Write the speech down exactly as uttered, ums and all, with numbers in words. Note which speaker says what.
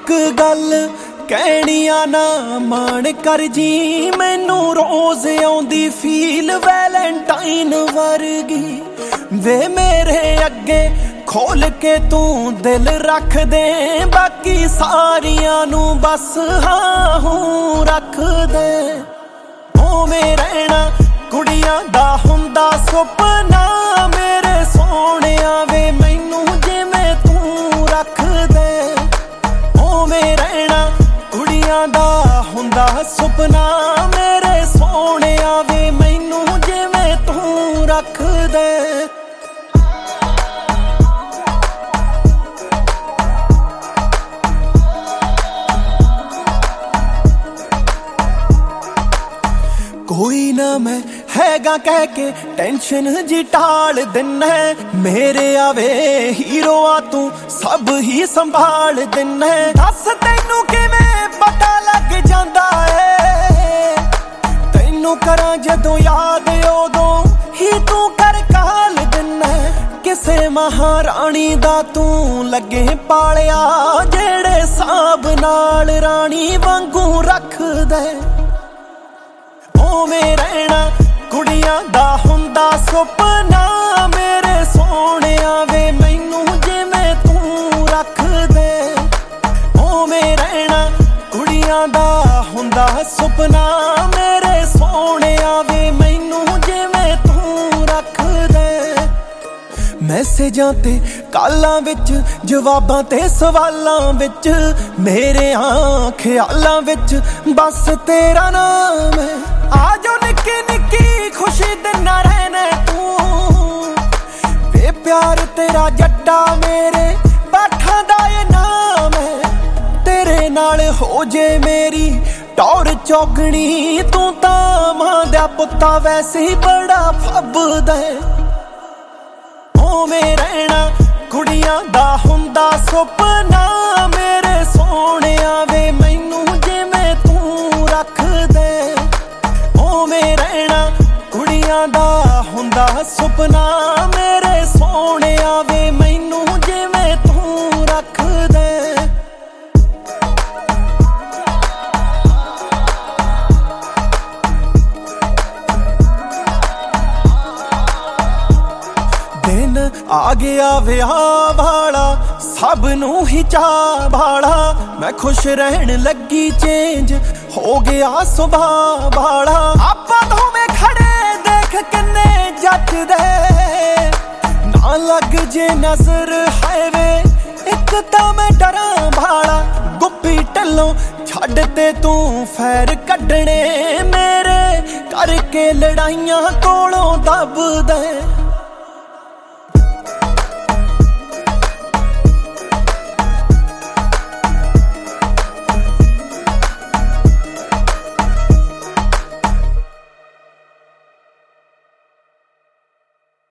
Speaker 1: एक गल कहनिया ना मान कर जी, मैनू रोज आउंदी फील वैलेंटाइन वर्गी। वे मेरे अगे खोल के तू दिल रख दे, बाकी सारियां नू बस हाँ हूं रख दे। ओवें रहना कुड़ियां दा हुंदा सुपना, मेरे सोहणिया वे मैनू जिवें तू रख दे। ओवें रहना कुड़ियां दा हुंदा सुपना, मेरे सोहणिया वे मैनू जिवें तू रख दे। कोई ना मैं हैगा कह के टेंशन जी टाल दिना, मेरे आवे हीरो आ तू सब ही संभाल दिना। दस तैनू किवें पता लग जांदा है, तैनू करां जदों याद उदों ही तू कर काल दिना। किसे महारानी दा तू लगे पालिया, जेड़े साब नाल रानी वांगू रख दे। ओवें रहना कुड़ियां दा हुंदा सुपना, मेरे सोहणिया वे मैनू जिवें तू रख दे। ओवें रहना कुड़ियां दा हुंदा सुपना, मेरे सोहणिया वे मैनू जिवें तू रख दे। मैसेजां ते कालां विच जवाबां ते सवालां विच, मेरे आं ख्यालां विच बस तेरा नाम है। आजो निक्की निक्की खुशी दिना रहना तू, वे प्यार तेरा जट्टा मेरे बाठा दा ये नाम है। तेरे नाल हो जे मेरी टौर चौगनी, तू तां मां दा पुत्ता वैसे ही बड़ा फबदा है। ओवें रहना कुड़ियां दा हुंदा सुपना, मेरे सोहणिया वे मैनू जिवें तू रख दे। ओवें रहना कुड़ियां दा हुंदा सुपना, मेरे सोहणिया वे मैनू जिवें तू रख दे। दिन आ गया विआह वाला, सब नू ही चाह भाला। मैं खुश रहन लगी, चेंज हो गया सुभाव वाला। आपां दोवें खड़े देख किन्ने जचदे, ना लग जे नजर है वे एक तां मैं डरां भाला। गुप्पी ढिल्लों छड्ड ते तू फैर कड्डणे, मेरे करके लड़ाइयां कोलों दबदे।